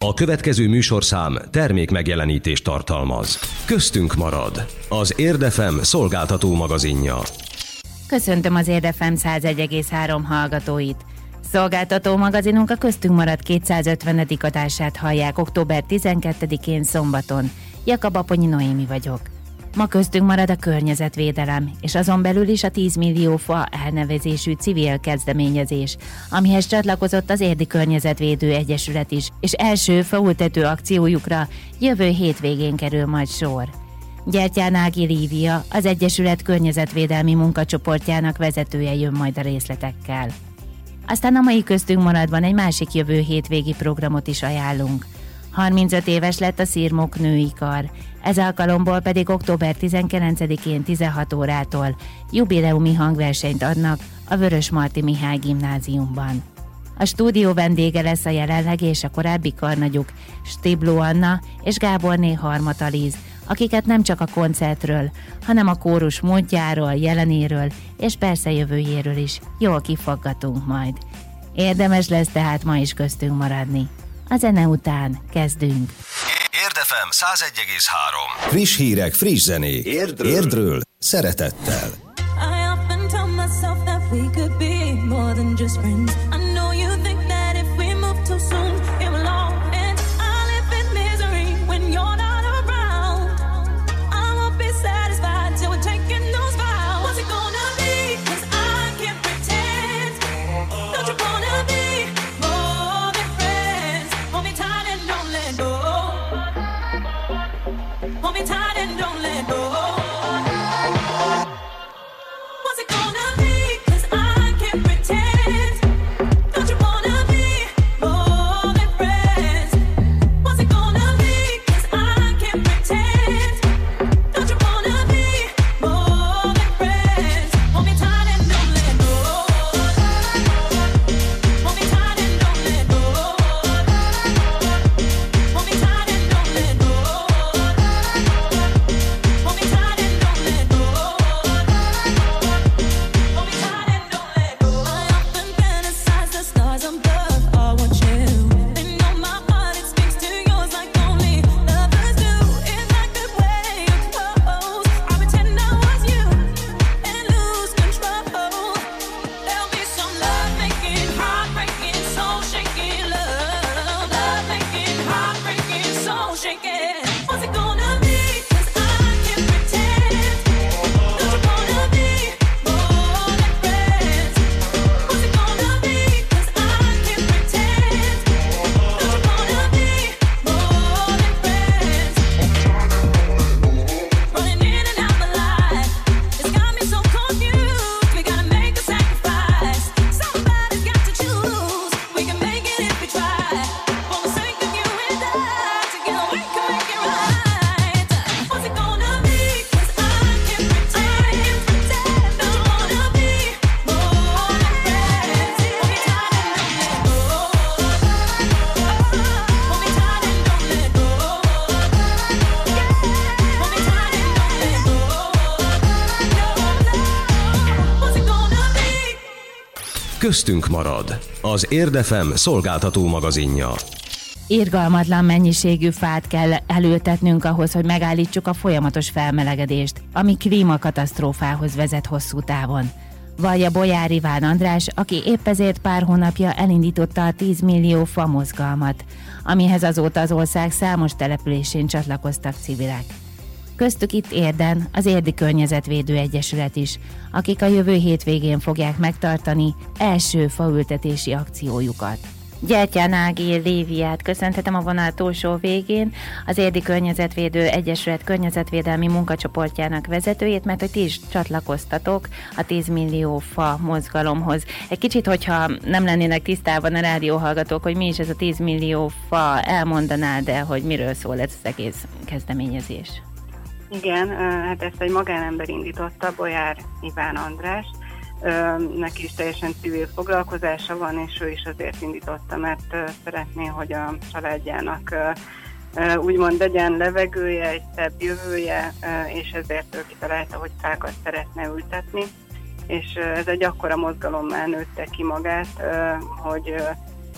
A következő műsorszám termék megjelenítést tartalmaz. Köztünk marad az Érd FM szolgáltató magazinja. Köszöntöm az Érd FM 101,3 hallgatóit. Szolgáltató magazinunk a Köztünk marad 250. adását hallják október 12-én szombaton. Jakab Aponyi Noémi vagyok. Ma köztünk marad a környezetvédelem, és azon belül is a 10 millió fa elnevezésű civil kezdeményezés, amihez csatlakozott az Érdi Környezetvédő Egyesület is, és első faültető akciójukra jövő hétvégén kerül majd sor. Gyertyán Ági Lívia, az Egyesület környezetvédelmi munkacsoportjának vezetője jön majd a részletekkel. Aztán a mai köztünk maradban egy másik jövő hétvégi programot is ajánlunk. 35 éves lett a Szirmok női kar, ez alkalomból pedig október 19-én 16 órától jubileumi hangversenyt adnak a Vörösmarty Mihály gimnáziumban. A stúdió vendége lesz a jelenlegi és a korábbi karnagyuk, Stibló Anna és Gáborné Harmata Liz, akiket nem csak a koncertről, hanem a kórus múltjáról, jelenéről és persze jövőjéről is jól kifaggatunk majd. Érdemes lesz tehát ma is köztünk maradni. A zene után kezdünk. Érd FM 101,3. Friss hírek, friss zenék. Érdről szeretettel. I often tell myself that we could be more than just friends. I know you think that if we move too soon, it will all end. I live in misery when you're not around. I won't be satisfied till we're taking those vows. What's it gonna be? 'Cause I can't pretend. Don't you wanna be more than friends? Hold me tight and don't let go. Hold me tight and don't let go. What's it gonna be? 'Cause I can't pretend. Don't you wanna be more than friends? What's it gonna be? 'Cause I can't pretend. Don't you wanna be more than friends? Hold me tight and don't let go. Hold me tight and don't let go. Hold me tight and don't let go. Hold me tight and don't let go. Hold me tight and don't let go. I often fantasize the stars above. I want you. They know my heart, it speaks to yours like only lovers do. If I could wear your clothes, I pretend I was you and lose control. There'll be some love-making, heartbreaking, soul-shaking love. Love-making, heartbreaking, soul-shaking. What's it gonna be? 'Cause I can't pretend. Don't you wanna be more than friends? What's it gonna be? 'Cause I can't pretend. Don't you wanna be more than friends? Running in and out my life, it's got me so confused. We gotta make a sacrifice. Somebody's got to choose. We can make it if we try. For the sake of you and I, together we can make it right. What's it gonna be? 'Cause I can't pretend. Don't you wanna be more than friends? Hold me tight and don't let go. Hold me tight and don't let go. Hold me tight and don't let go. What's it gonna be? Köztünk marad az Érd FM szolgáltató magazinja. Irgalmatlan mennyiségű fát kell elültetnünk ahhoz, hogy megállítsuk a folyamatos felmelegedést, ami klímakatasztrófához vezet hosszú távon. Vallja Bolyár Iván András, aki épp ezért pár hónapja elindította a 10 millió fa mozgalmat, amihez azóta az ország számos településén csatlakoztak civilek. Köztük itt Érden az Érdi Környezetvédő Egyesület is, akik a jövő hétvégén fogják megtartani első faültetési akciójukat. Gyertyán Ági Líviát köszönhetem a vonal túlsó végén, az Érdi Környezetvédő Egyesület környezetvédelmi munkacsoportjának vezetőjét, mert hogy ti is csatlakoztatok a 10 millió fa mozgalomhoz. Egy kicsit, hogyha nem lennének tisztában a rádióhallgatók, hogy mi is ez a 10 millió fa, elmondanád el, hogy miről szól ez az egész kezdeményezés? Igen, hát ezt egy magánember indította, Bolyár Iván András. Neki is teljesen civil foglalkozása van, és ő is azért indította, mert szeretné, hogy a családjának úgymond legyen levegője, egy szebb jövője, és ezért ő kitalálta, hogy fákat szeretne ültetni. És ez egy akkora mozgalommá nőtte ki magát, hogy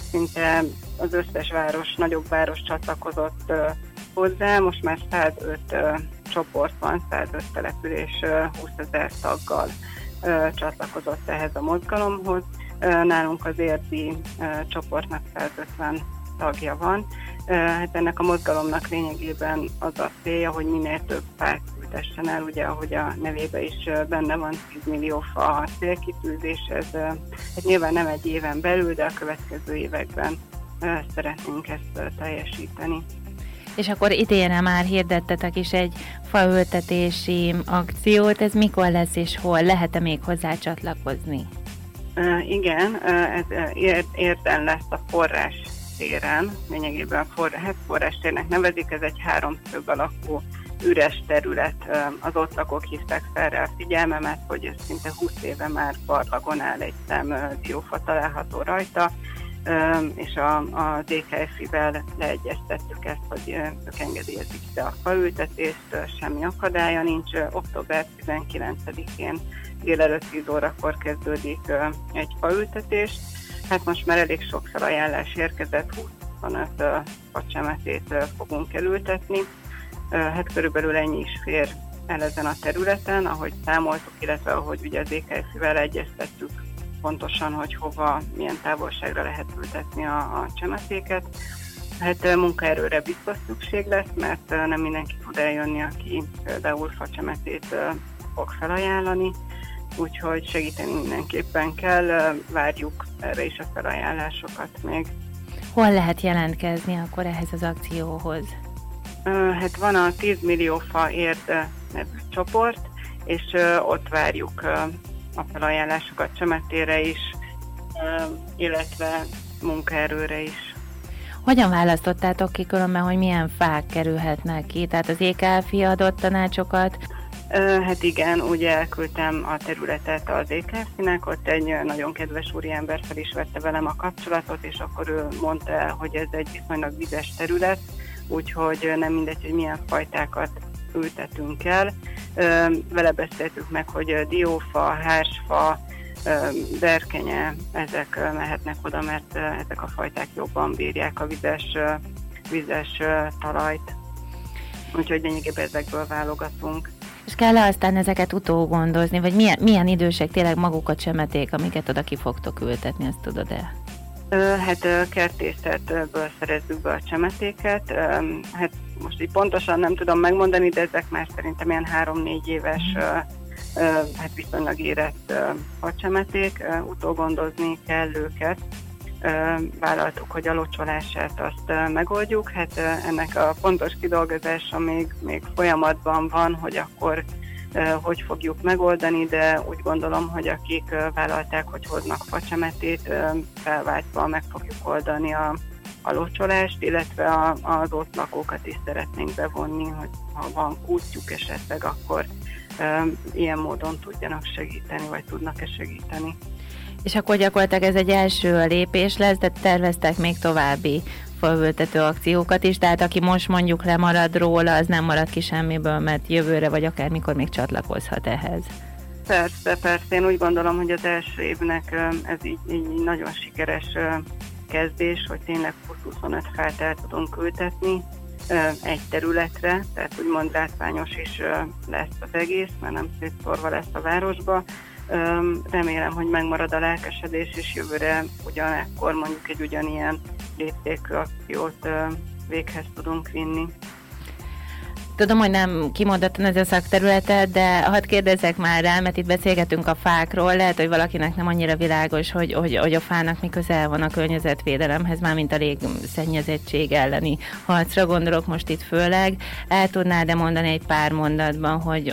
szinte az összes város, nagyobb város csatlakozott hozzá, most már 105 csoport van, 105 település 20 000 taggal csatlakozott ehhez a mozgalomhoz. Nálunk az érdi csoportnak 150 tagja van. Hát ennek a mozgalomnak lényegében az a célja, hogy minél több fát ültessen el, ugye ahogy a nevében is benne van, 10 millió fa a célkitűzés, ez hát nyilván nem egy éven belül, de a következő években szeretnénk ezt teljesíteni. És akkor idénre már hirdettetek is egy faültetési akciót, ez mikor lesz és hol? Lehet-e még hozzá csatlakozni? Igen, ez Érden lesz a Forrás téren, lényegében Forrás térnek nevezik, ez egy 3 szög alakú üres terület, az ott lakók hívták fel rá a figyelmemet, hogy ez szinte 20 éve már barlagon áll, egy szem diófa található rajta, és a DKF-vel leegyeztettük ezt, hogy ők engedélyezik ide a faültetést, semmi akadálya nincs. Október 19-én délelőtt 10 órakor kezdődik egy faültetés. Hát most már elég sok felajánlás érkezett, 20-25 facsemetét fogunk elültetni. Hát körülbelül ennyi is fér el ezen a területen, ahogy számoltuk, illetve ahogy ugye az EKF-vel egyeztettük pontosan, hogy hova, milyen távolságra lehet ültetni a csemetéket. Hát munkaerőre biztos szükség lesz, mert nem mindenki tud eljönni, aki például facsemetét fog felajánlani, úgyhogy segíteni mindenképpen kell, várjuk erre is a felajánlásokat még. Hol lehet jelentkezni akkor ehhez az akcióhoz? Hát van a 10 millió fa érd nevű csoport, és ott várjuk a felajánlásokat csemetére is, illetve munkaerőre is. Hogyan választottátok ki különben, hogy milyen fák kerülhetnek ki? Tehát az EKF-i adott tanácsokat? Hát igen, ugye elküldtem a területet az EKF-nek, ott egy nagyon kedves úriember fel is vette velem a kapcsolatot, és akkor ő mondta el, hogy ez egy viszonylag vizes terület, úgyhogy nem mindegy, hogy milyen fajtákat ültetünk el. Vele beszéltük meg, hogy diófa, hársfa, berkenye, ezek mehetnek oda, mert ezek a fajták jobban bírják a vizes talajt. Úgyhogy lényegében ezekből válogatunk. És kell aztán ezeket utógondozni, vagy milyen idősek tényleg maguk a csemeték, amiket oda ki fogtok ültetni, azt tudod-e? Hát kertészetből szerezzük be a csemetéket. Hát most így pontosan nem tudom megmondani, de ezek már szerintem ilyen 3-4 éves, hát viszonylag érett facsemeték. Utógondozni kell őket. Vállaltuk, hogy a locsolását azt megoldjuk. Hát ennek a pontos kidolgozása még folyamatban van, hogy akkor hogy fogjuk megoldani, de úgy gondolom, hogy akik vállalták, hogy hoznak facsemetét, felváltva meg fogjuk oldani a locsolást, illetve az ott lakókat is szeretnénk bevonni, hogy ha van kutyuk esetleg, akkor ilyen módon tudjanak segíteni, vagy tudnak-e segíteni. És akkor gyakorlatilag ez egy első lépés lesz, de terveztek még további faültető akciókat is, tehát aki most mondjuk lemarad róla, az nem marad ki semmiből, mert jövőre vagy akármikor még csatlakozhat ehhez. Persze, én úgy gondolom, hogy az első évnek ez így nagyon sikeres kezdés, hogy tényleg 20-25 fát el tudunk ültetni egy területre, tehát úgymond látványos is lesz az egész, mert nem szétszórva lesz a városba. Remélem, hogy megmarad a lelkesedés, és jövőre ugyanekkor mondjuk egy ugyanilyen léptékű akciót véghez tudunk vinni. Tudom, hogy nem kimondottan ez a szakterületed, de hadd kérdezzek már rá, mert itt beszélgetünk a fákról, lehet, hogy valakinek nem annyira világos, hogy a fának mi közel van a környezetvédelemhez, mármint a légszennyezettség elleni harcra gondolok most itt főleg. El tudnád-e mondani egy pár mondatban, hogy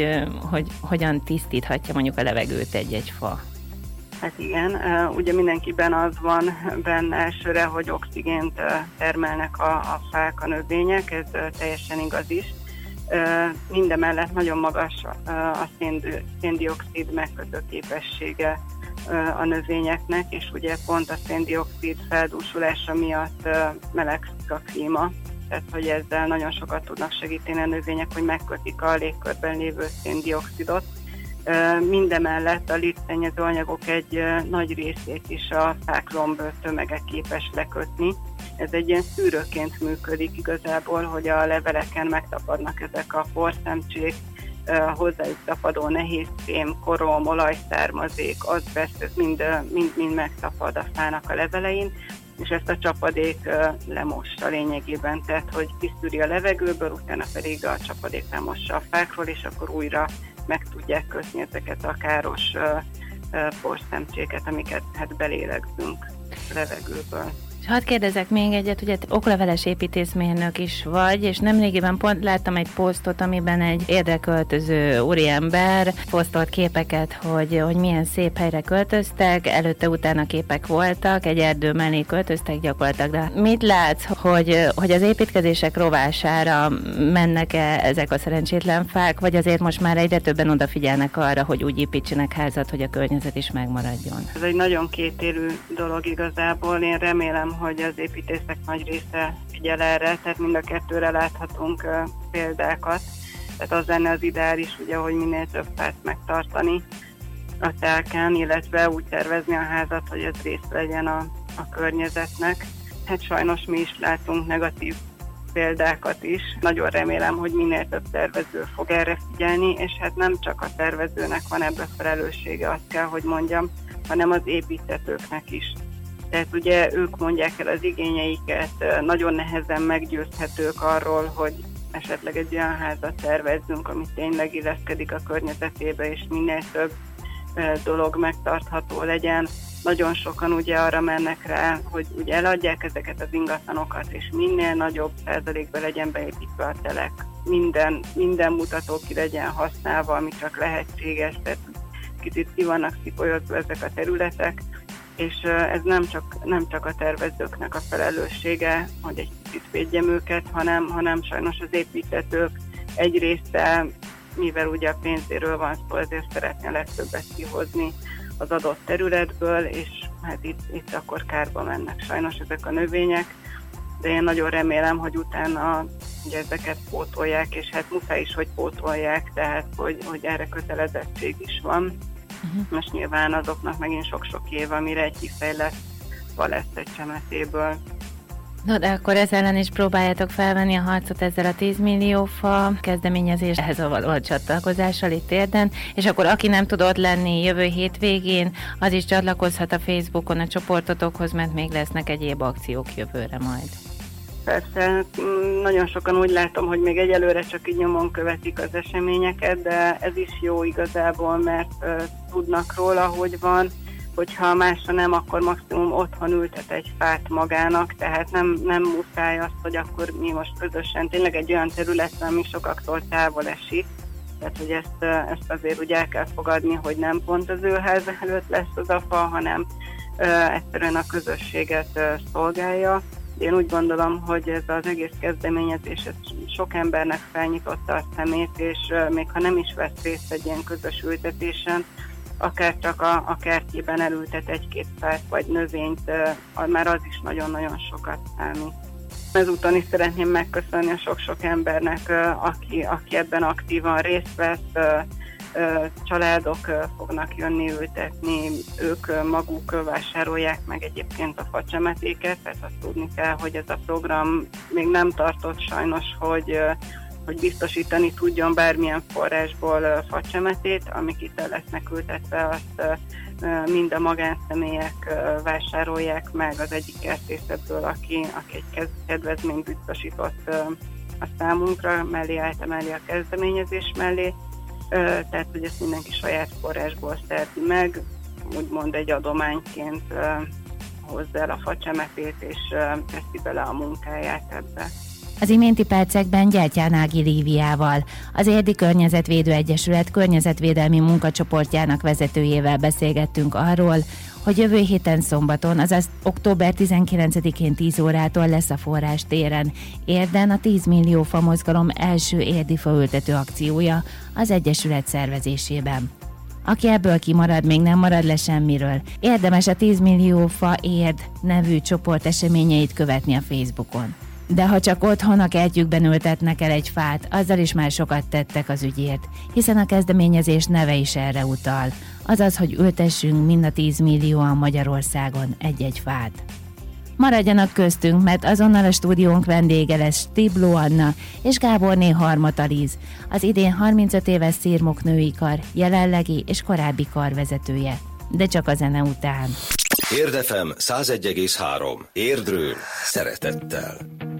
hogyan tisztíthatja mondjuk a levegőt egy fa? Hát igen, ugye mindenkiben az van benne elsőre, hogy oxigént termelnek a fák, a növények, ez teljesen igaz is. Mindemellett nagyon magas a széndioxid megkötő képessége a növényeknek, és ugye pont a széndioxid feldúsulása miatt melegszik a klíma, tehát hogy ezzel nagyon sokat tudnak segíteni a növények, hogy megkötik a légkörben lévő széndioxidot, Mindemellett a légzszennyező anyagok egy nagy részét is a fáklomb tömege képes lekötni. Ez egy ilyen szűrőként működik igazából, hogy a leveleken megtapadnak ezek a porszemcsék, hozzájuk tapadó nehézfém, korom, olajszármazék, azbeszt, ez mind megtapad a fának a levelein, és ezt a csapadék lemossa lényegében, tehát hogy kiszűri a levegőből, utána pedig a csapadék lemossa a fákról, és akkor újra meg tudják kötni ezeket a káros porszemcséket, amiket hát belélegzünk a levegőből. És hadd kérdezek még egyet, ugye okleveles építészmérnök is vagy, és nemrégiben pont láttam egy posztot, amiben egy érdeköltöző úriember posztolt képeket, hogy milyen szép helyre költöztek, előtte-utána képek voltak, egy erdő mellé költöztek gyakorlatilag. De mit látsz, hogy az építkezések rovására mennek-e ezek a szerencsétlen fák, vagy azért most már egyre többen odafigyelnek arra, hogy úgy építsenek házat, hogy a környezet is megmaradjon? Ez egy nagyon kétélű dolog igazából, én remélem, hogy az építészek nagy része figyel erre, tehát mind a kettőre láthatunk példákat. Tehát az lenne az ideális, ugye, hogy minél több fát megtartani a telken, illetve úgy tervezni a házat, hogy ez része legyen a környezetnek. Hát sajnos mi is látunk negatív példákat is. Nagyon remélem, hogy minél több tervező fog erre figyelni, és hát nem csak a tervezőnek van ebbe felelőssége, azt kell, hogy mondjam, hanem az építtetőknek is. Tehát ugye ők mondják el az igényeiket, nagyon nehezen meggyőzhetők arról, hogy esetleg egy olyan házat tervezzünk, ami tényleg illeszkedik a környezetébe, és minél több dolog megtartható legyen. Nagyon sokan ugye arra mennek rá, hogy ugye eladják ezeket az ingatlanokat, és minél nagyobb százalékba legyen beépítve a telek. Minden mutató ki legyen használva, ami csak lehetséges, tehát kicsit ki vannak szipolyozva ezek a területek, és ez nem csak a tervezőknek a felelőssége, hogy egy kicsit védjem őket, hanem sajnos az építtetők egy része, mivel ugye a pénzéről van szó, ezért szeretne legtöbbet kihozni az adott területből, és hát itt akkor kárba mennek sajnos ezek a növények, de én nagyon remélem, hogy utána ugye ezeket pótolják, és hát muszáj is, hogy pótolják, tehát hogy erre kötelezettség is van. Most nyilván azoknak megint sok-sok év, amire egy kifejlett fa lesz egy csemetéből. No, de akkor ezzel ellen is próbáljátok felvenni a harcot ezzel a 10 millió fa kezdeményezéshez a csatlakozással itt Érden, és akkor aki nem tud ott lenni jövő hétvégén, az is csatlakozhat a Facebookon a csoportotokhoz, mert még lesznek egyéb akciók jövőre majd. Persze, nagyon sokan úgy látom, hogy még egyelőre csak így nyomon követik az eseményeket, de ez is jó igazából, mert tudnak róla, hogy van, hogyha másra nem, akkor maximum otthon ültet egy fát magának, tehát nem muszáj azt, hogy akkor mi most közösen, tényleg egy olyan területen, ami sokaktól távol esik, tehát hogy ezt azért úgy el kell fogadni, hogy nem pont az ő ház előtt lesz az a fa, hanem egyszerűen a közösséget szolgálja. Én úgy gondolom, hogy ez az egész kezdeményezés sok embernek felnyitotta a szemét, és még ha nem is vesz részt egy ilyen közös ültetésen, akár csak a kertjében elültet egy-két fát vagy növényt, már az is nagyon-nagyon sokat számít. Ezúton is szeretném megköszönni a sok-sok embernek, aki ebben aktívan részt vesz, családok fognak jönni ültetni, ők maguk vásárolják meg egyébként a facsemetéket, tehát azt tudni kell, hogy ez a program még nem tartott sajnos, hogy biztosítani tudjon bármilyen forrásból facsemetét, amik itt el lesznek ültetve, azt mind a magánszemélyek vásárolják meg az egyik kertészetből, aki egy kedvezményt biztosított a számunkra, mellé állt a kezdeményezés mellé, tehát hogy ezt mindenki saját forrásból szerzi meg, úgymond egy adományként hozza el a facsemetét, és teszi bele a munkáját ebbe. Az iménti percekben Gyertyán Ági Líviával, az Érdi Környezetvédő Egyesület környezetvédelmi munkacsoportjának vezetőjével beszélgettünk arról, hogy jövő héten szombaton, azaz október 19-én 10 órától lesz a Forrás téren Érden a 10 millió fa mozgalom első érdi faültető akciója az Egyesület szervezésében. Aki ebből kimarad, még nem marad le semmiről. Érdemes a 10 millió fa Érd nevű csoport eseményeit követni a Facebookon. De ha csak otthon a kertjükben ültetnek el egy fát, azzal is már sokat tettek az ügyért, hiszen a kezdeményezés neve is erre utal, azaz, hogy ültessünk mind a 10 millióan Magyarországon egy-egy fát. Maradjanak köztünk, mert azonnal a stúdiónk vendége lesz Stibló Anna és Gáborné Harmata Liz, az idén 35 éves Szirmok női kar jelenlegi és korábbi karvezetője, de csak a zene után. Érd FM 101,3. Érdről szeretettel.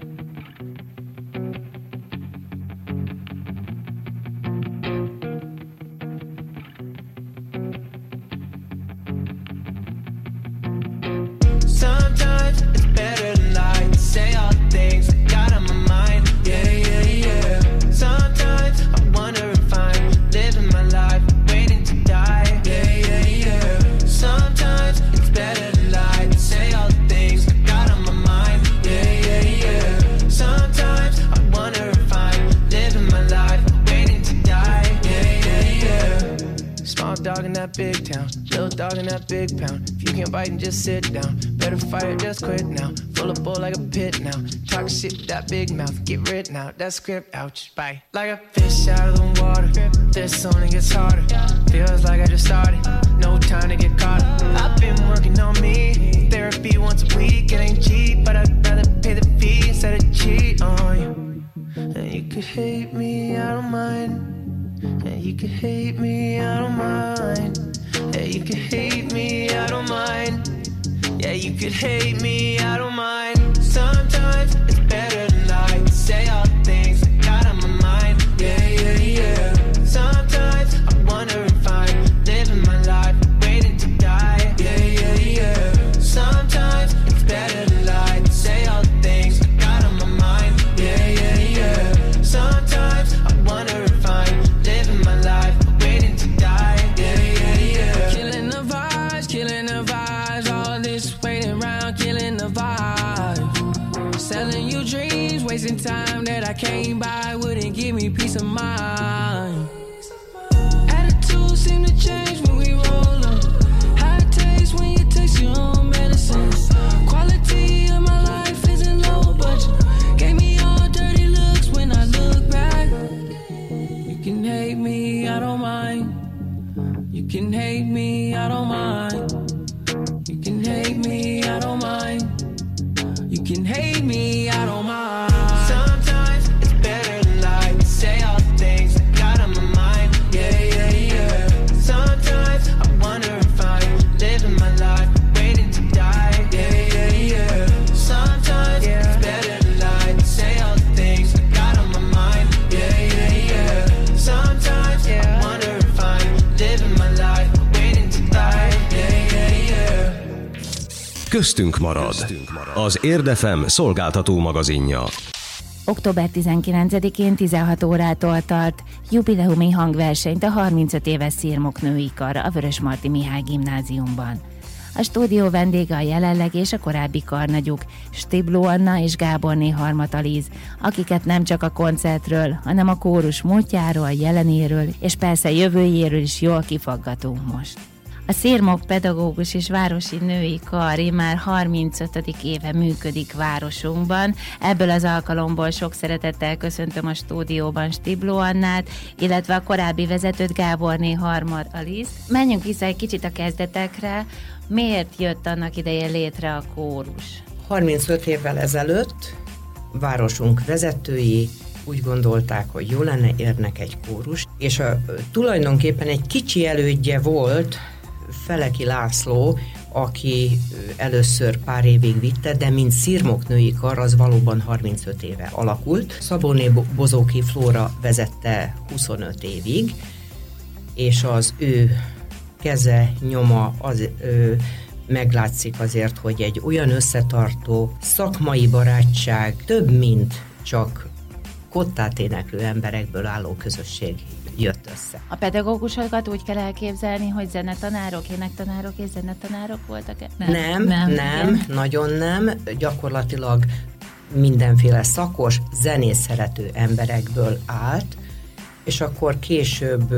Sometimes it's better to lie, say all the things I got on my mind. Yeah, yeah, yeah. Sometimes I wonder if I'm living my life, waiting to die. Yeah, yeah, yeah. Sometimes it's better to lie, say all the things I got on my mind. Yeah, yeah, yeah. Sometimes I wonder if I'm living my life, waiting to die. Yeah, yeah, yeah. Small dog in that big town, little dog in that big pound. If you can't bite and just sit down, better fight or just quit now. Full of bull like a pit now. Talk shit with that big mouth, get rid now. That script, ouch, bye. Like a fish out of the water, this only gets harder. Feels like I just started, no time to get caught up. I've been working on me, therapy once a week. It ain't cheap, but I'd rather pay the fee instead of cheat on you. And you could hate me, I don't mind. And you could hate me, I don't mind. Yeah, you could hate me, I don't mind. Yeah, you could hate me, I don't mind. Sometimes it's better to lie, say all the things I got on my mind. Yeah, yeah, yeah. Sometimes I wonder if I'm living my life, waiting to die. Yeah, yeah, yeah. Sometimes it's better to lie, say all the things I got on my mind. Yeah, yeah, yeah. Sometimes I wonder if I'm living my life, waiting to die. Yeah, yeah, yeah. Killing the vibes, killing the vibes. All this waiting around, killing the vibes. Selling you dreams, wasting time that I can't buy. Wouldn't give me peace of mind. Attitudes seem to change when we roll on. How it tastes when you taste your own medicine. Quality of my life isn't low budget. Gave me all dirty looks when I look back. You can hate me, I don't mind. You can hate me, I don't mind. You can hate me, I don't mind. You can hate me, I don't mind. Sometimes it's better to lie, say all the things I got on my mind. Yeah, yeah, yeah. Sometimes I wonder if I'm living my life, waiting to die. Yeah, yeah, yeah. Sometimes it's better to lie, say all the things I got on my mind. Yeah, yeah, yeah. Sometimes I wonder if I'm living my life, waiting to die. Yeah, yeah, yeah. Köztünk marad. Az Érd FM szolgáltató magazinja. Október 19-én 16 órától tart jubileumi hangversenyt a 35 éves Szirmok női kar a Vörösmarty Mihály gimnáziumban. A stúdió vendége a jelenleg és a korábbi karnagyuk, Stibló Anna és Gáborné Harmata Liz, akiket nem csak a koncertről, hanem a kórus múltjáról, jelenéről és persze jövőjéről is jól kifaggatunk most. A Szirmok pedagógus és városi női kar már 35. éve működik városunkban. Ebből az alkalomból sok szeretettel köszöntöm a stúdióban Stibló Annát, illetve a korábbi vezetőt Gáborné Harmata Lizt. Menjünk vissza egy kicsit a kezdetekre. Miért jött annak idején létre a kórus? 35 évvel ezelőtt városunk vezetői úgy gondolták, hogy jó lenne érnek egy kórus, és tulajdonképpen egy kicsi elődje volt Feleki László, aki először pár évig vitte, de mint Szirmok női kar, az valóban 35 éve alakult. Szabóné Bozóki Flóra vezette 25 évig, és az ő keze, nyoma meglátszik azért, hogy egy olyan összetartó szakmai barátság, több mint csak kottát éneklő emberekből álló közösség jött össze. A pedagógusokat úgy kell elképzelni, hogy zenetanárok, énektanárok és zenetanárok voltak-e? Nem, nagyon nem. Gyakorlatilag mindenféle szakos, zenét szerető emberekből állt, és akkor később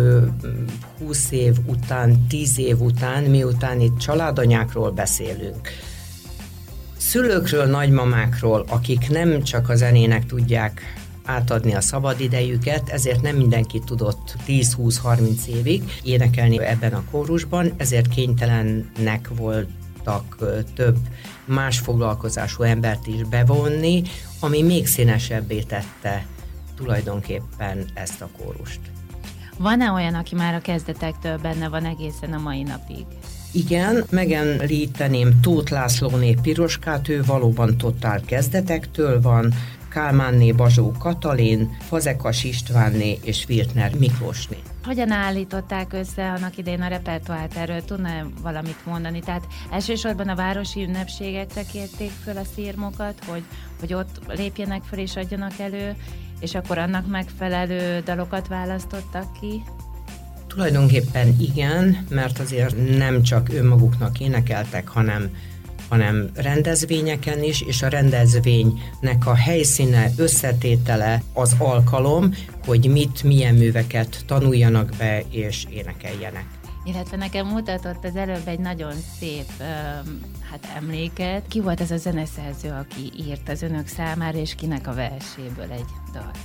20 év után, 10 év után, miután itt családanyákról beszélünk, szülőkről, nagymamákról, akik nem csak a zenének tudják átadni a szabadidejüket, ezért nem mindenki tudott 10-20-30 évig énekelni ebben a kórusban, ezért kénytelenek voltak több más foglalkozású embert is bevonni, ami még színesebbé tette tulajdonképpen ezt a kórust. Van-e olyan, aki már a kezdetektől benne van egészen a mai napig? Igen, megemlíteném Tóth Lászlóné Piroskát, ő valóban totál kezdetektől van, Kálmánné Bazsó Katalin, Fazekas Istvánné és Wiltner Miklósné. Hogyan állították össze annak idején a repertoárt, erről tudna valamit mondani? Tehát elsősorban a városi ünnepségekre kérték föl a szirmokat, hogy ott lépjenek föl és adjanak elő, és akkor annak megfelelő dalokat választottak ki? Tulajdonképpen igen, mert azért nem csak önmaguknak énekeltek, hanem rendezvényeken is, és a rendezvénynek a helyszíne, összetétele az alkalom, hogy milyen műveket tanuljanak be és énekeljenek. Illetve nekem mutatott az előbb egy nagyon szép emléket. Ki volt ez a zeneszerző, aki írt az önök számára, és kinek a verséből egy dalt?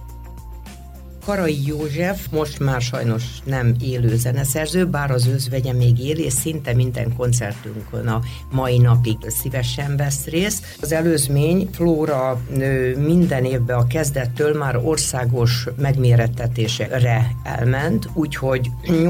Karai József most már sajnos nem élő zeneszerző, bár az özvegye még él, és szinte minden koncertünkön a mai napig szívesen vesz részt. Az előzmény Flóra minden évben a kezdettől már országos megmérettetésre elment, úgyhogy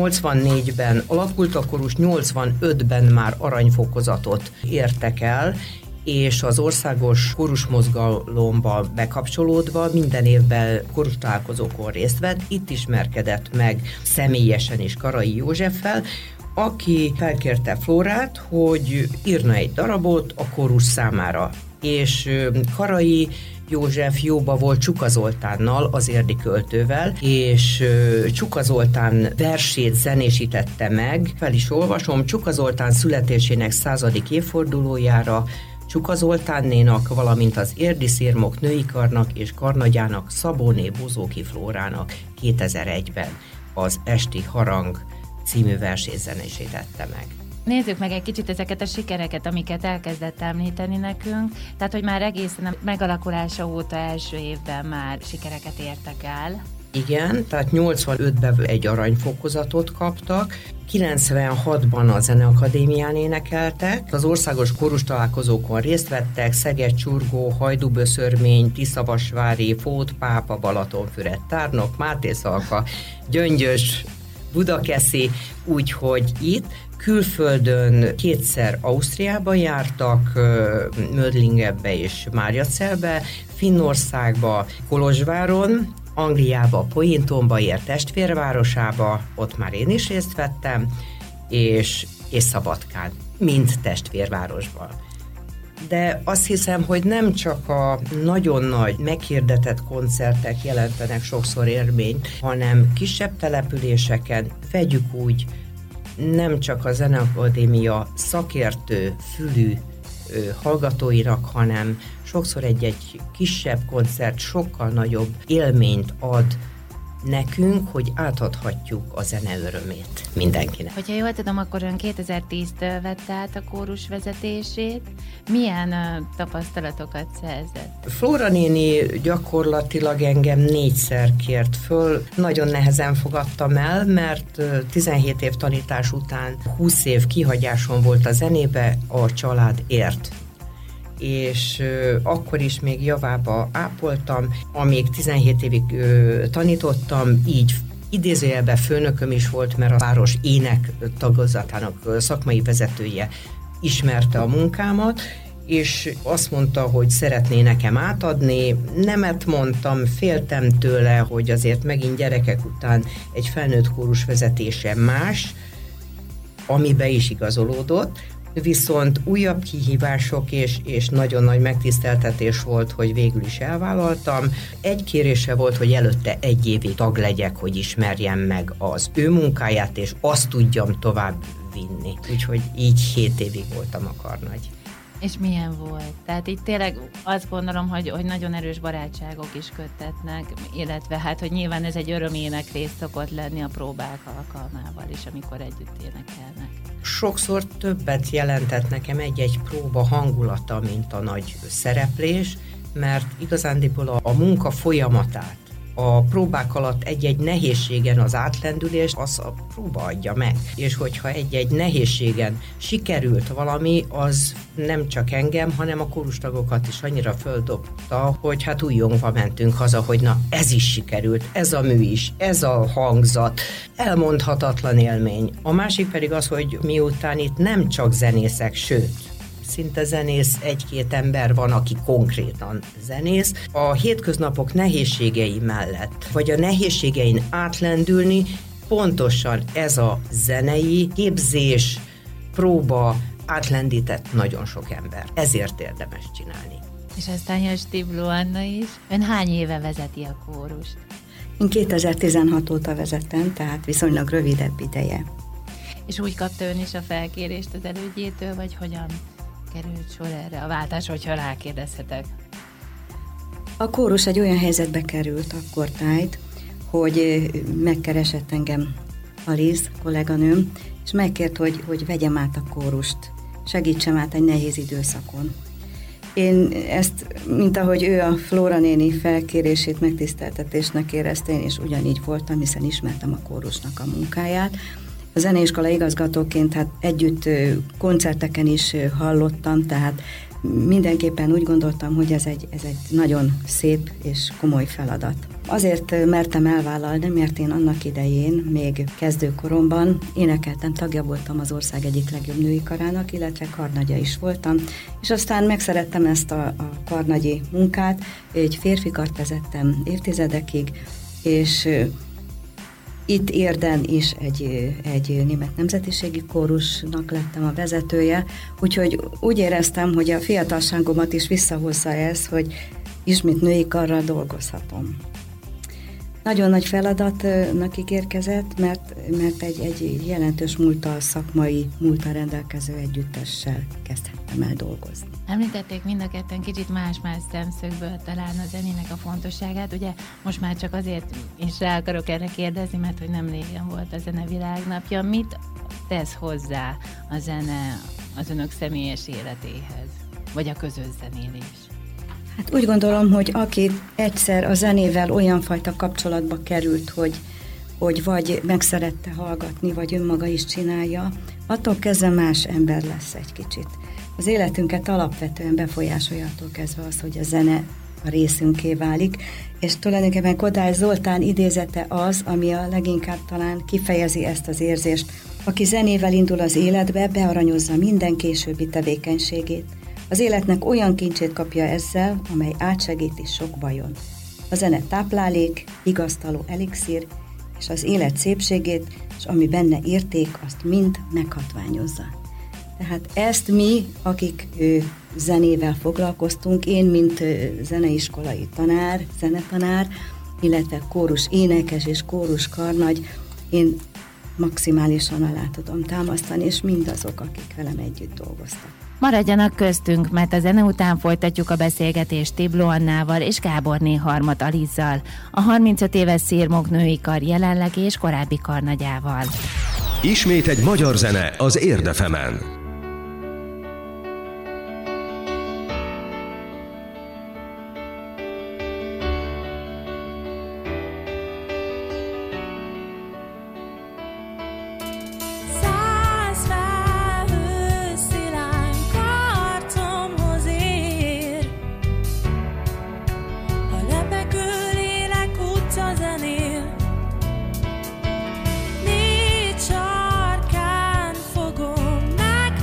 84-ben alakult a kórus, 85-ben már aranyfokozatot értek el, és az országos kórusmozgalomba bekapcsolódva minden évben kórustalálkozókon részt vett. Itt ismerkedett meg személyesen is Karai Józseffel, aki felkérte Flórát, hogy írna egy darabot a kórus számára. És Karai József jóba volt Csuka Zoltánnal, az érdi költővel, és Csuka Zoltán versét zenésítette meg. Fel is olvasom: Csuka Zoltán születésének 100. évfordulójára Csuka Zoltánnénak, valamint az érdi szirmok női karnak és karnagyának, Szabóné Bozóki Flórának 2001-ben az Esti Harang című versét zenésítette meg. Nézzük meg egy kicsit ezeket a sikereket, amiket elkezdett említeni nekünk, tehát hogy már egészen a megalakulása óta első évben már sikereket értek el. Igen, tehát 85-ben egy aranyfokozatot kaptak, 96-ban a Zeneakadémián énekeltek, az országos kórustalálkozókon részt vettek, Szeged, Csurgó, Hajdúböszörmény, Tiszavasvári, Fót, Pápa, Balatonfüred, Tárnok, Mátészalka, Gyöngyös, Budakeszi, úgyhogy itt külföldön kétszer Ausztriába jártak, Mödlingetbe és Márjacelbe, Finnországba, Kolozsváron, Angliába, Pointonba ért testvérvárosába, ott már én is részt vettem, és Szabadkán, mind testvérvárosban. De azt hiszem, hogy nem csak a nagyon nagy, meghirdetett koncertek jelentenek sokszor élményt, hanem kisebb településeken, vegyük úgy, nem csak a Zeneakadémia szakértő fülű hallgatóinak, hanem sokszor egy kisebb koncert sokkal nagyobb élményt ad nekünk, hogy átadhatjuk a zene örömét mindenkinek. Hogyha jól tudom, akkor ön 2010-től vette át a kórus vezetését. Milyen tapasztalatokat szerzett? Flóra néni gyakorlatilag engem 4-szer kért föl. Nagyon nehezen fogadtam el, mert 17 év tanítás után 20 év kihagyáson volt a zenébe, a család ért. És akkor is még javába ápoltam, amíg 17 évig tanítottam, így idézőjelben főnököm is volt, mert a város ének tagozatának szakmai vezetője ismerte a munkámat, és azt mondta, hogy szeretné nekem átadni. Nemet mondtam, féltem tőle, hogy azért megint gyerekek után egy felnőtt kórus vezetése más, amibe is igazolódott, viszont újabb kihívások és nagyon nagy megtiszteltetés volt, hogy végül is elvállaltam. Egy kérése volt, hogy előtte 1 évig tag legyek, hogy ismerjem meg az ő munkáját, és azt tudjam tovább vinni. Úgyhogy így 7 évig voltam a karnagy. És milyen volt? Tehát itt tényleg azt gondolom, hogy nagyon erős barátságok is köttetnek, illetve hát, hogy nyilván ez egy örömének rész szokott lenni a próbák alkalmával is, amikor együtt énekelnek. Sokszor többet jelentett nekem egy-egy próba hangulata, mint a nagy szereplés, mert igazándiból a munka folyamatát, a próbák alatt egy-egy nehézségen az átlendülést, az a próba adja meg. És hogyha egy-egy nehézségen sikerült valami, az nem csak engem, hanem a kórustagokat is annyira földobta, hogy hát újjongva mentünk haza, hogy na ez is sikerült, ez a mű is, ez a hangzat, elmondhatatlan élmény. A másik pedig az, hogy miután itt nem csak zenészek, sőt, szinte zenész, egy-két ember van, aki konkrétan zenész. A hétköznapok nehézségei mellett, vagy a nehézségein átlendülni, pontosan ez a zenei képzés, próba átlendített nagyon sok ember. Ezért érdemes csinálni. És aztán jön Stibló Anna is. Ön hány éve vezeti a kórust? Én 2016 óta vezetem, tehát viszonylag rövidebb ideje. És úgy kapta ön is a felkérést az elődjétől, vagy hogyan került sor erre a váltás, hogyha rákérdezhetek? A kórus egy olyan helyzetbe került akkor tájt, hogy megkeresett engem Aliz, kolléganőm, és megkért, hogy vegyem át a kórust, segítsem át egy nehéz időszakon. Én ezt, mint ahogy ő a Flóra néni felkérését megtiszteltetésnek érezte, én is ugyanígy voltam, hiszen ismertem a kórusnak a munkáját. A zeneiskola igazgatóként hát együtt koncerteken is hallottam, tehát mindenképpen úgy gondoltam, hogy ez egy nagyon szép és komoly feladat. Azért mertem elvállalni, mert én annak idején, még kezdőkoromban énekeltem, tagja voltam az ország egyik legjobb női karának, illetve karnagya is voltam, és aztán megszerettem ezt a karnagyi munkát, egy férfikart vezettem évtizedekig, és itt Érden is egy német nemzetiségi kórusnak lettem a vezetője, úgyhogy úgy éreztem, hogy a fiatalságomat is visszahozza ez, hogy ismét női karral dolgozhatom. Nagyon nagy feladatnak ígérkezett, mert egy jelentős szakmai múlttal rendelkező együttessel kezdhettem el dolgozni. Említették mind a ketten kicsit más-más szemszögből talán a zenének a fontosságát. Ugye most már csak azért is rá akarok erre kérdezni, mert hogy nem régen volt a Zene Világnapja. Mit tesz hozzá a zene az önök személyes életéhez? Vagy a közös zenélés? Hát úgy gondolom, hogy aki egyszer a zenével olyan fajta kapcsolatba került, hogy vagy megszerette hallgatni, vagy önmaga is csinálja, attól kezdve más ember lesz egy kicsit. Az életünket alapvetően befolyásolja attól kezdve az, hogy a zene a részünké válik, és tulajdonképpen Kodály Zoltán idézete az, ami a leginkább talán kifejezi ezt az érzést. Aki zenével indul az életbe, bearanyozza minden későbbi tevékenységét. Az életnek olyan kincsét kapja ezzel, amely átsegíti sok bajon. A zene táplálék, vigasztaló elixír, és az élet szépségét, és ami benne érték, azt mind meghatványozza. Tehát ezt mi, akik zenével foglalkoztunk, én, mint zeneiskolai tanár, zenetanár, illetve kórus énekes és kórus karnagy, én maximálisan alá tudom támasztani, és mindazok, akik velem együtt dolgoztak. Maradjanak köztünk, mert a zene után folytatjuk a beszélgetést Stibló Annával és Gáborné Harmat Alizzal, a 35 éves Szirmok női kar jelenlegi és korábbi karnagyával. Ismét egy magyar zene az Érdefemen. Négy sarkán fogom meg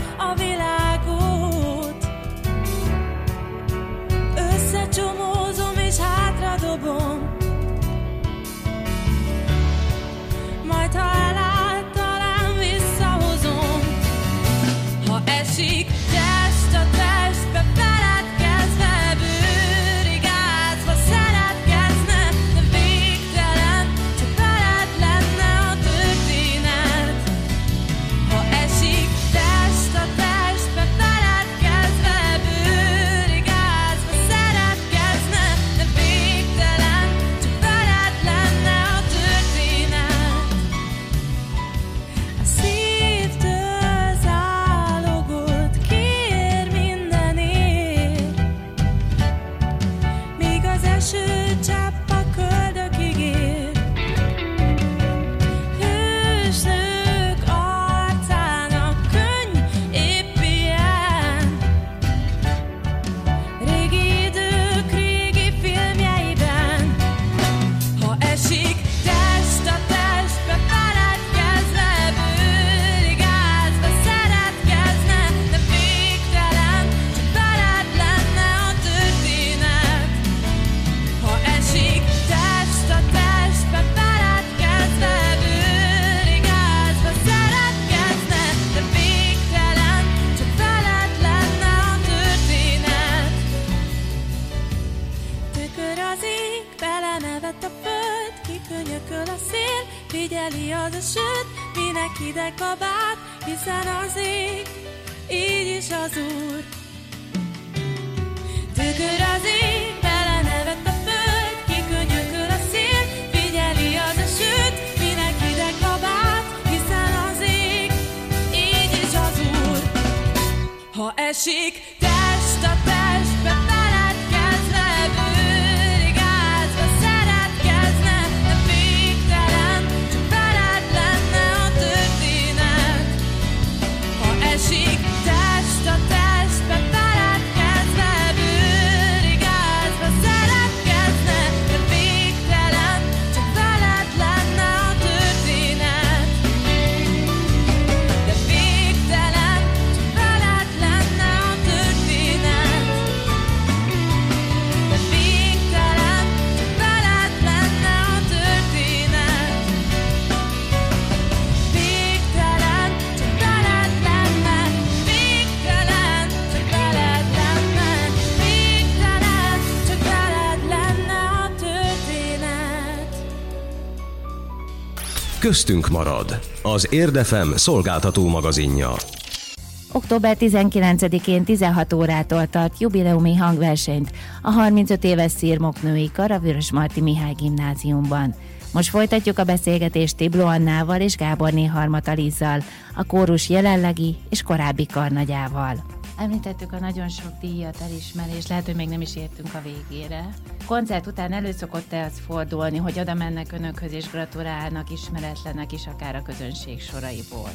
belenevet a föld, kikönyököl a szél, figyeli az esőt, minek hideg kabát, hiszen az ég, így is az Úr. Tükör az ég, belenevet a föld, kikönyököl a szél, figyeli az esőt, minek hideg kabát, hiszen az ég, így is az Úr. Ha esik test a testbe, feledkezve, bőrig ázva, szeretkezne, de végtelen, csak veled lenne a történet. Ha esik test a testbe, feledkezve, bőrig ázva, szeretkezne, de végtelen, csak veled lenne a történet. De végtelen, csak veled lenne a történet. De végtelen, csak veled lenne a történet. Végtelen, csak veled lenne. Végtelen, csak veled lenne. Végtelen, csak veled lenne a történet. Köztünk marad. Az Érdefem szolgáltató magazinja. Október 19-én 16 órától tart jubileumi hangversenyt a 35 éves Szirmok női kar a Vörösmarty Mihály gimnáziumban. Most folytatjuk a beszélgetést Tibló Annával és Gáborné Harmat Alizzal, a kórus jelenlegi és korábbi karnagyával. Említettük a nagyon sok díjat, elismerést, lehet, hogy még nem is értünk a végére. Koncert után elő szokott-e az fordulni, hogy oda mennek önökhöz és gratulálnak ismeretlenek is, akár a közönség soraiból?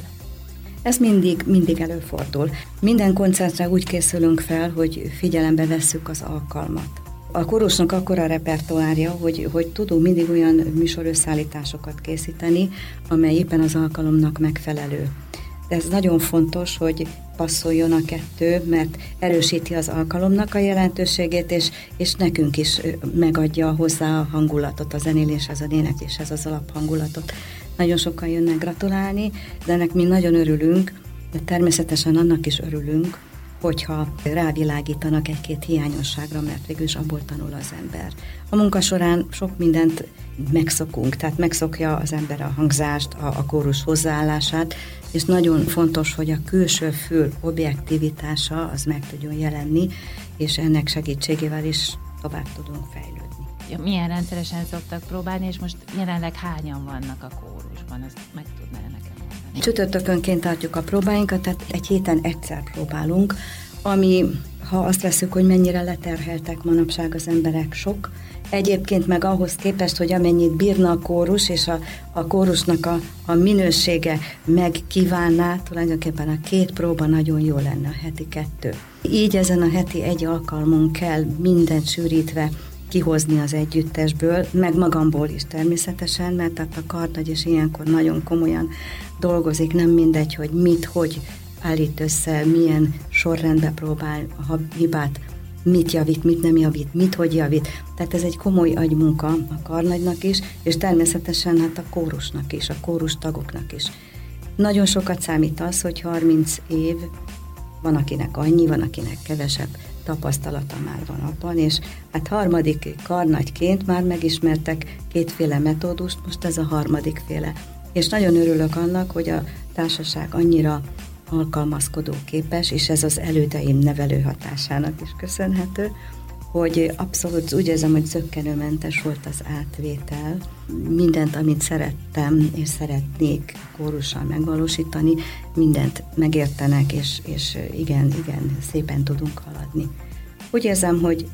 Ez mindig előfordul. Minden koncertre úgy készülünk fel, hogy figyelembe vesszük az alkalmat. A kórusnak akkora repertoárja, hogy tudunk mindig olyan műsorösszállításokat készíteni, amely éppen az alkalomnak megfelelő. De ez nagyon fontos, hogy passzoljon a kettő, mert erősíti az alkalomnak a jelentőségét, és nekünk is megadja hozzá a hangulatot, a zenéléshez, a énekléshez, az alaphangulatot. Nagyon sokan jönnek gratulálni, de ennek mi nagyon örülünk, de természetesen annak is örülünk, hogyha rávilágítanak egy-két hiányosságra, mert végül is abból tanul az ember. A munka során sok mindent megszokunk, tehát megszokja az ember a hangzást, a kórus hozzáállását, és nagyon fontos, hogy a külső fül objektivitása az meg tudjon jelenni, és ennek segítségével is tovább tudunk fejlődni. Milyen rendszeresen szoktak próbálni, és most jelenleg hányan vannak a kórusban? Azt meg tudná nekem mondani? Csütörtökönként tartjuk a próbáinkat, tehát egy héten egyszer próbálunk, ami, ha azt veszük, hogy mennyire leterheltek manapság az emberek, sok. Egyébként meg ahhoz képest, hogy amennyit bírna a kórus, és a kórusnak a minősége megkívánná, tulajdonképpen a 2 próba nagyon jó lenne, a heti 2. Így ezen a heti 1 alkalmon kell mindent sűrítve kihozni az együttesből, meg magamból is természetesen, mert tehát a karnagy és ilyenkor nagyon komolyan dolgozik, nem mindegy, hogy mit, hogy állít össze, milyen sorrendbe próbál a hibát, mit javít, mit nem javít, mit, hogy javít. Tehát ez egy komoly agymunka a karnagynak is, és természetesen hát a kórusnak is, a kórus tagoknak is. Nagyon sokat számít az, hogy 30 év, van akinek annyi, van akinek kevesebb tapasztalata már van abban, és hát harmadik karnagyként már megismertek 2 metódust, most ez a 3. féle. És nagyon örülök annak, hogy a társaság annyira alkalmazkodóképes, és ez az elődeim nevelő hatásának is köszönhető, hogy abszolút úgy érzem, hogy zökkenőmentes volt az átvétel. Mindent, amit szerettem és szeretnék kórussal megvalósítani, mindent megértenek, és igen, szépen tudunk haladni. Úgy érzem, hogy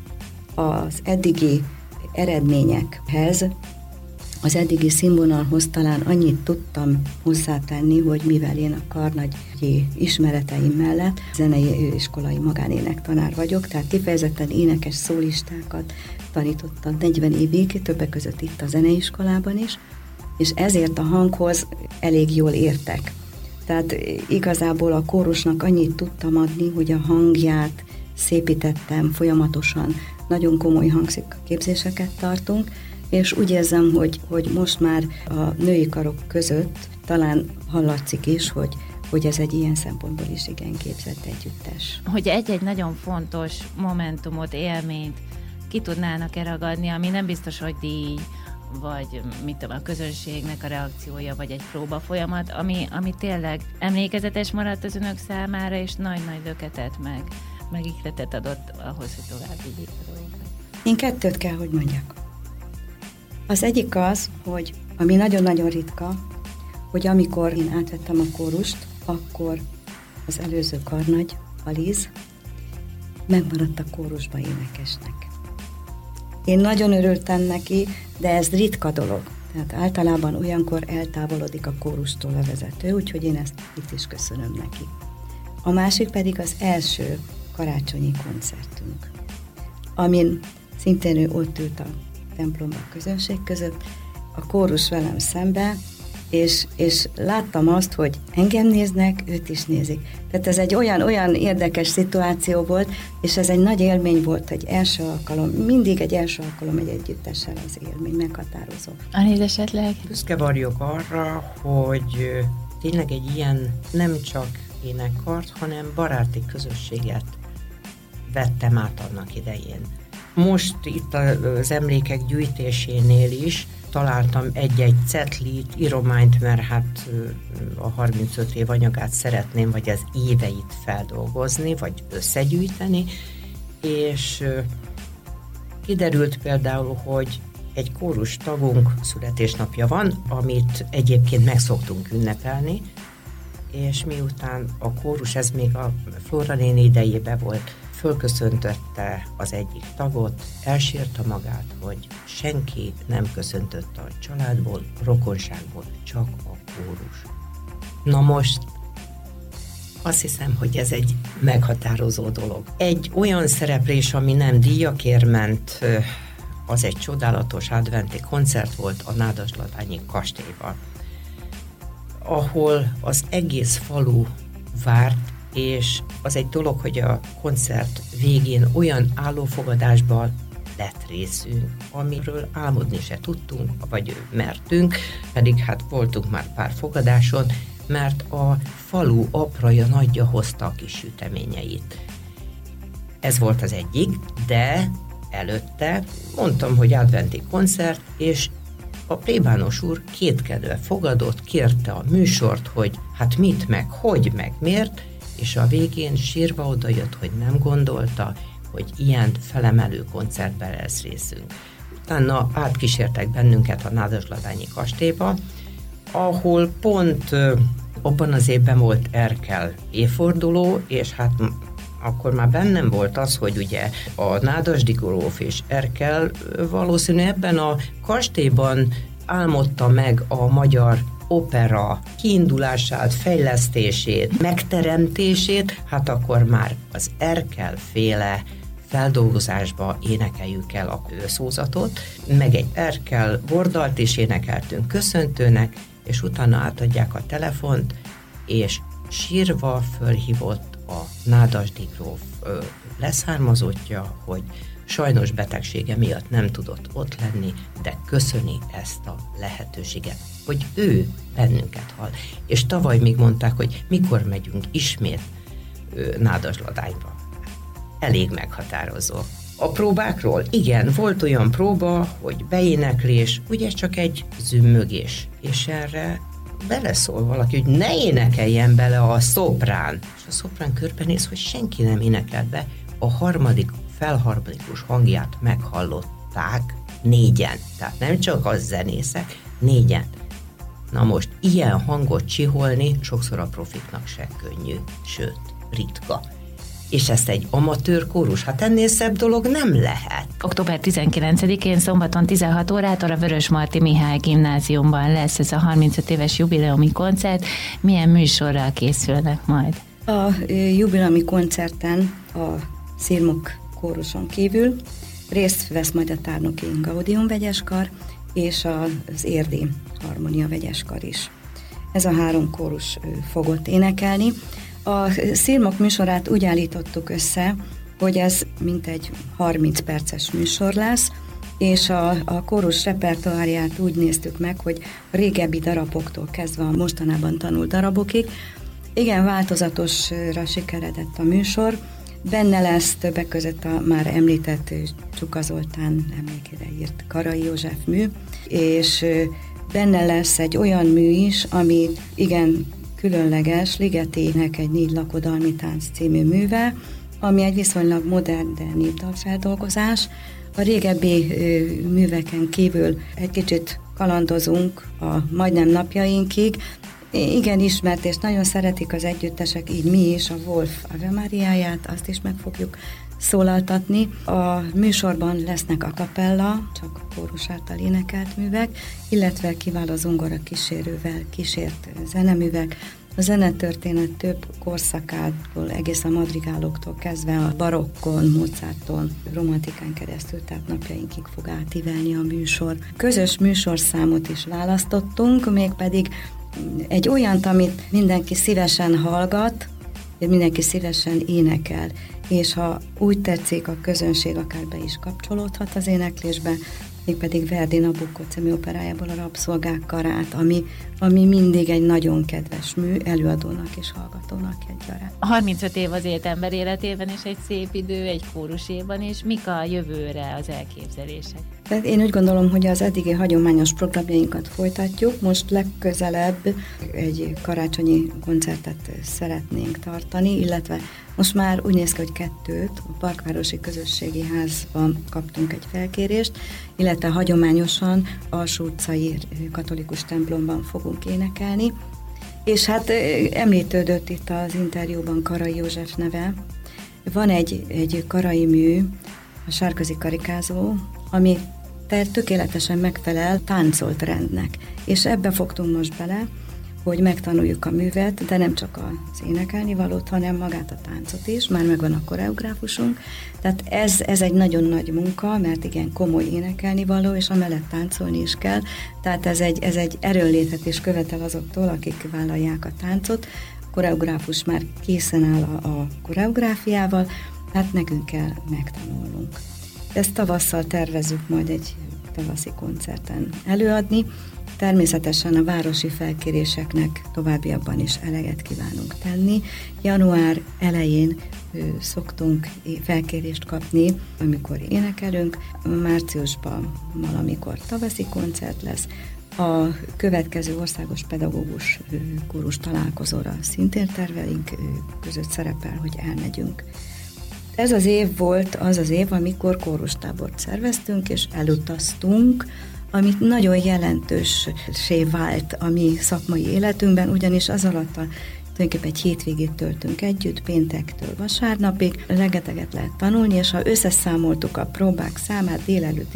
az eddigi eredményekhez, az eddigi színvonalhoz talán annyit tudtam hozzátenni, hogy mivel én a karnagyi ismereteim mellett zenei iskolai magánénektanár vagyok, tehát kifejezetten énekes szólistákat tanítottam 40 évig, többek között itt a zeneiskolában is, és ezért a hanghoz elég jól értek. Tehát igazából a kórusnak annyit tudtam adni, hogy a hangját szépítettem folyamatosan, nagyon komoly hangképzéseket tartunk, és úgy érzem, hogy most már a női karok között talán hallatszik is, hogy ez egy ilyen szempontból is igen képzett együttes. Hogy egy-egy nagyon fontos momentumot, élményt ki tudnának-e ragadni, ami nem biztos, hogy díj, vagy mit tudom, a közönségnek a reakciója, vagy egy próba folyamat, ami tényleg emlékezetes maradt az önök számára, és nagy-nagy löketet meg ihletet adott ahhoz, hogy tovább vigyék a dolgokat. Én kettőt kell, hogy mondjak. Az egyik az, hogy ami nagyon-nagyon ritka, hogy amikor én átvettem a kórust, akkor az előző karnagy, Aliz, megmaradt a kórusba énekesnek. Én nagyon örültem neki, de ez ritka dolog. Tehát általában olyankor eltávolodik a kórustól a vezető, úgyhogy én ezt itt is köszönöm neki. A másik pedig az első karácsonyi koncertünk, amin szintén ő ott ült a templomban a közönség között, a kórus velem szembe, és láttam azt, hogy engem néznek, őt is nézik. Tehát ez egy olyan érdekes szituáció volt, és ez egy nagy élmény volt, egy első alkalom, mindig egy első alkalom egy együttessel az élmény, meghatározó. Aníz esetleg? Büszke vagyok arra, hogy tényleg egy ilyen nem csak énekkart, hanem baráti közösséget vettem át annak idején. Most itt az emlékek gyűjtésénél is találtam egy-egy cetlit, írományt, mert hát a 35 év anyagát szeretném, vagy az éveit feldolgozni, vagy összegyűjteni, és kiderült például, hogy egy kórus tagunk születésnapja van, amit egyébként meg szoktunk ünnepelni, és miután a kórus, ez még a Flóra néni idejében volt, fölköszöntötte az egyik tagot, elsírta magát, hogy senki nem köszöntötte a családból, rokonságból, csak a kórus. Na most azt hiszem, hogy ez egy meghatározó dolog. Egy olyan szereplés, ami nem díjakért ment, az egy csodálatos adventi koncert volt a Nádasdlatányi kastélyban, ahol az egész falu várt, és az egy dolog, hogy a koncert végén olyan állófogadásban lett részünk, amiről álmodni se tudtunk, vagy mertünk, pedig hát voltunk már pár fogadáson, mert a falu apraja nagyja hozta a kis süteményeit. Ez volt az egyik, de előtte mondtam, hogy adventi koncert, és a plébános úr kétkedve fogadott, kérte a műsort, hogy hát mit, meg hogy, meg miért, és a végén sírva odajött, hogy nem gondolta, hogy ilyen felemelő koncertben lesz részünk. Utána átkísértek bennünket a Nádasdlatányi kastélyba, ahol pont abban az évben volt Erkel évforduló, és hát akkor már bennem volt az, hogy ugye a Nádasdy gróf és Erkel valószínűleg ebben a kastélyban álmodta meg a magyar opera kiindulását, fejlesztését, megteremtését, hát akkor már az Erkel féle feldolgozásba énekeljük el a szózatot, meg egy Erkel bordalt is énekeltünk köszöntőnek, és utána átadják a telefont, és sírva fölhívott a Nádasdy gróf leszármazottja, hogy sajnos betegsége miatt nem tudott ott lenni, de köszöni ezt a lehetőséget, hogy ő bennünket hall. És tavaly még mondták, hogy mikor megyünk ismét Nádasdlatányba. Elég meghatározó. A próbákról? Igen, volt olyan próba, hogy beéneklés, ugye csak egy zümmögés. És erre beleszól valaki, hogy ne énekeljen bele a szoprán. És a szoprán körbenéz, hogy senki nem énekelt be. A harmadik felharmonikus hangját meghallották 4-en. Tehát nem csak az zenészek, 4-en. Na most ilyen hangot csiholni sokszor a profiknak se könnyű, sőt, ritka. És ezt egy amatőr kórus, hát ennél szebb dolog nem lehet. Október 19-én szombaton 16 órától a Vörösmarty Mihály gimnáziumban lesz ez a 35 éves jubileumi koncert. Milyen műsorral készülnek majd? A jubileumi koncerten a Szirmok kóruson kívül részt vesz majd a Tárnoki Gaudium vegyeskar és az Érdi Harmónia vegyeskar is. Ez a 3 kórus fogott énekelni. A Szirmok műsorát úgy állítottuk össze, hogy ez mintegy 30 perces műsor lesz, és a kórus repertoárját úgy néztük meg, hogy a régebbi daraboktól kezdve a mostanában tanult darabokig. Igen, változatosra sikeredett a műsor, Benne lesz többek között a már említett Csuka Zoltán emlékére írt Karai József mű, és benne lesz egy olyan mű is, ami igen különleges, Ligetinek egy 4 lakodalmi tánc című műve, ami egy viszonylag modern, de népdalfeldolgozás. A régebbi műveken kívül egy kicsit kalandozunk a majdnem napjainkig. Igen ismert, és nagyon szeretik az együttesek, így mi is, a Wolf Ave Mariáját, azt is meg fogjuk szólaltatni. A műsorban lesznek a capella, csak kórus által énekelt művek, illetve kiváló zongora kísérővel kísért zeneművek. A zenetörténet több korszakától, egész a madrigáloktól kezdve a barokkon, Mozarton, romantikán keresztül, tehát napjainkig fog átívelni a műsor. Közös műsorszámot is választottunk, mégpedig egy olyant, amit mindenki szívesen hallgat, mindenki szívesen énekel, és ha úgy tetszik, a közönség akár be is kapcsolódhat az éneklésbe, mégpedig Verdi Nabucco című operájából a Rabszolgák karát, ami mindig egy nagyon kedves mű, előadónak és hallgatónak egyaránt. 35 év az ember életében, és egy szép idő, egy kóruséban, és mik a jövőre az elképzelések? Tehát én úgy gondolom, hogy az eddigi hagyományos programjainkat folytatjuk, most legközelebb egy karácsonyi koncertet szeretnénk tartani, illetve most már úgy néz ki, hogy 2, a Parkvárosi Közösségi Házban kaptunk egy felkérést, illetve hagyományosan Alsó utcai katolikus templomban fogunk énekelni. És hát említődött itt az interjúban Karai József neve. Van egy karai mű, a Sárközi karikázó, ami tökéletesen megfelel táncolt rendnek. És ebbe fogtunk most bele, hogy megtanuljuk a művet, de nem csak az énekelni valót, hanem magát a táncot is, már megvan a koreográfusunk. Tehát ez egy nagyon nagy munka, mert igen, komoly énekelni való, és amellett táncolni is kell. Tehát ez egy erőnlétet is követel azoktól, akik vállalják a táncot. A koreográfus már készen áll a koreográfiával, hát nekünk kell megtanulnunk. Ezt tavasszal tervezzük majd egy tavaszi koncerten előadni. Természetesen a városi felkéréseknek továbbiakban is eleget kívánunk tenni. Január elején szoktunk felkérést kapni, amikor énekelünk. Márciusban valamikor tavaszi koncert lesz. A következő országos pedagógus kórus találkozóra szintén terveink között szerepel, hogy elmegyünk. Ez az év volt az az év, amikor kórustábort szerveztünk, és elutaztunk, amit nagyon jelentőssé vált a mi szakmai életünkben, ugyanis az alatt tulajdonképpen egy hétvégét töltünk együtt, péntektől vasárnapig, rengeteget lehet tanulni, és ha összeszámoltuk a próbák számát, délelőtt,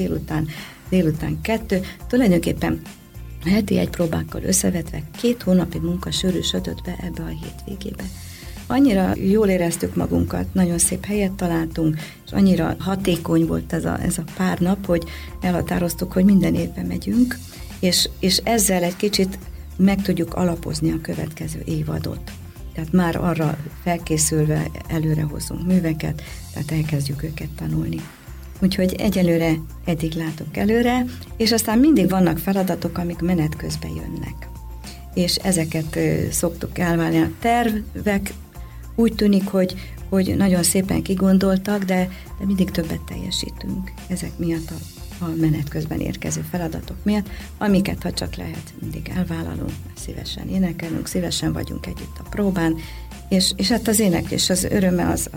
délután 2, tulajdonképpen heti egy próbákkal összevetve 2 hónapi munka sűrűsödött be ebbe a hétvégébe. Annyira jól éreztük magunkat, nagyon szép helyet találtunk, és annyira hatékony volt ez a pár nap, hogy elhatároztuk, hogy minden évben megyünk, és ezzel egy kicsit meg tudjuk alapozni a következő évadot. Tehát már arra felkészülve előre hozunk műveket, tehát elkezdjük őket tanulni. Úgyhogy egyelőre eddig látunk előre, és aztán mindig vannak feladatok, amik menet közben jönnek. És ezeket szoktuk elválni. A tervek úgy tűnik, hogy nagyon szépen kigondoltak, de mindig többet teljesítünk ezek miatt a menet közben érkező feladatok miatt, amiket, ha csak lehet, mindig elvállalunk, szívesen énekelünk, szívesen vagyunk együtt a próbán, és hát az éneklés, az öröme az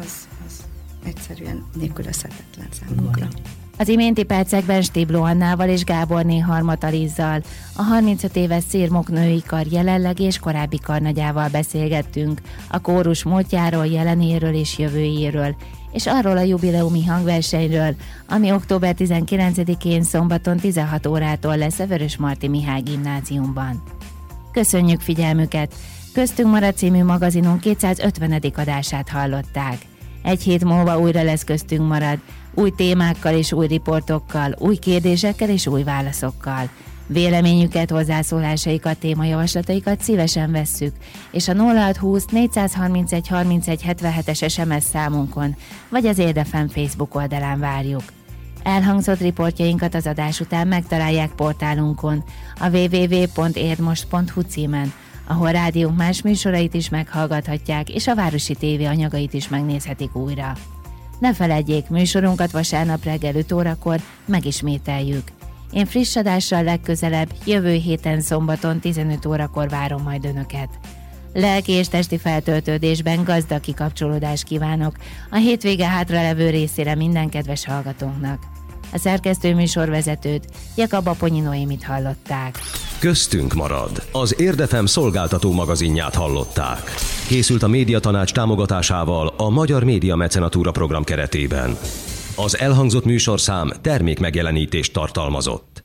egyszerűen nélkülözhetetlen számunkra. Az iménti percekben Stébló Annával és Gáborné Harmat Lizzal, a 35 éves Szirmok női kar jelenlegi és korábbi karnagyával beszélgettünk a kórus múltjáról, jelenéről és jövőjéről, és arról a jubileumi hangversenyről, ami október 19-én szombaton 16 órától lesz a Vörösmarty Mihály Gimnáziumban. Köszönjük figyelmüket! Köztünk marad című magazinunk 250. adását hallották. Egy hét múlva újra lesz Köztünk marad, új témákkal és új riportokkal, új kérdésekkel és új válaszokkal. Véleményüket, hozzászólásaikat, témajavaslataikat szívesen vesszük, és a 0620 431 31 77-es SMS számunkon, vagy az Érdefem Facebook oldalán várjuk. Elhangzott riportjainkat az adás után megtalálják portálunkon, a www.érdmost.hu címen, ahol rádiónk más műsorait is meghallgathatják, és a Városi TV anyagait is megnézhetik újra. Ne feledjék, műsorunkat vasárnap reggel 5 órakor megismételjük. Én friss adással legközelebb, jövő héten szombaton 15 órakor várom majd Önöket. Lelki és testi feltöltődésben gazdag kikapcsolódást kívánok a hétvége hátralevő részére minden kedves hallgatónknak. A szerkesztő műsorvezetőt, Jakab Aponyi Noémit hallották. Köztünk marad. Az Érdefem szolgáltató magazinját hallották. Készült a Médiatanács támogatásával a Magyar Média Mecenatúra program keretében. Az elhangzott műsorszám termékmegjelenítést tartalmazott.